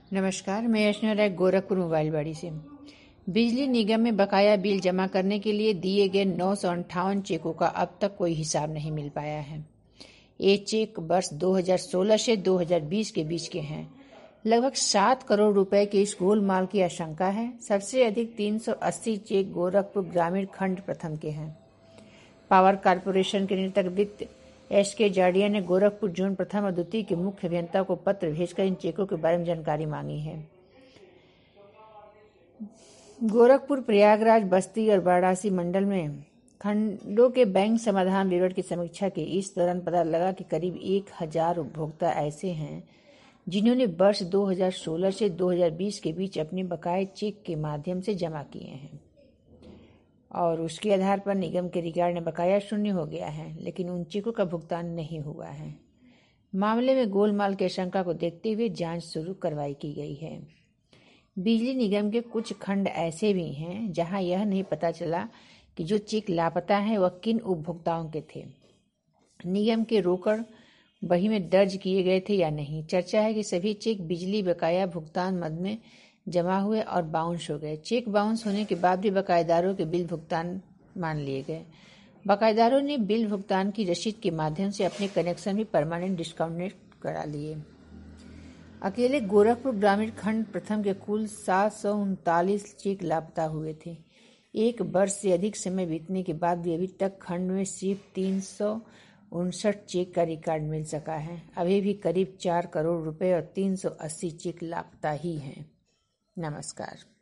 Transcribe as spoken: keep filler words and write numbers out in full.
नमस्कार, मैं यशना राय गोरखपुर मोबाइल बाड़ी से। बिजली निगम में बकाया बिल जमा करने के लिए दिए गए नौ सौ अंठावन चेकों का अब तक कोई हिसाब नहीं मिल पाया है। ये चेक वर्ष दो हज़ार सोलह से दो हज़ार बीस के बीच के हैं। लगभग सात करोड़ रुपए के इस गोलमाल की आशंका है। सबसे अधिक तीन सौ अस्सी चेक गोरखपुर ग्रामीण खंड प्रथम के हैं। पावर कारपोरेशन के निदेशक वित्त एस के जाड़िया ने गोरखपुर जोन प्रथम और द्वितीय के मुख्य अभियंता को पत्र भेजकर इन चेकों के बारे में जानकारी मांगी है। गोरखपुर, प्रयागराज, बस्ती और वाराणसी मंडल में खंडों के बैंक समाधान विवरण की समीक्षा के इस दौरान पता लगा कि करीब एक हजार उपभोक्ता ऐसे हैं जिन्होंने वर्ष दो हज़ार सोलह से दो हज़ार बीस के बीच अपने बकाये चेक के माध्यम से जमा किए हैं और उसके आधार पर निगम के रिकॉर्ड में बकाया शून्य हो गया है, लेकिन उन चेकों का भुगतान नहीं हुआ है। मामले में गोलमाल की आशंका को देखते हुए जांच शुरू करवाई की गई है। बिजली निगम के कुछ खंड ऐसे भी हैं जहां यह नहीं पता चला कि जो चेक लापता है वह किन उपभोक्ताओं के थे, निगम के रोकड़ बही में दर्ज किए गए थे या नहीं। चर्चा है कि सभी चेक बिजली बकाया भुगतान मद में जमा हुए और बाउंस हो गए। चेक बाउंस होने के बाद भी बकायेदारों के बिल भुगतान मान लिए गए। बकायेदारों ने बिल भुगतान की रसीद के माध्यम से अपने कनेक्शन भी परमानेंट डिस्काउंटेड करा लिए। अकेले गोरखपुर ग्रामीण खंड प्रथम के कुल सात सौ उनतालीस चेक लापता हुए थे। एक वर्ष से अधिक समय बीतने के बाद भी अभी तक खंड में सिर्फ तीन सौ उनसठ चेक का रिकॉर्ड मिल सका है। अभी भी करीब चार करोड़ रुपए और तीन सौ अस्सी चेक लापता ही हैं। नमस्कार।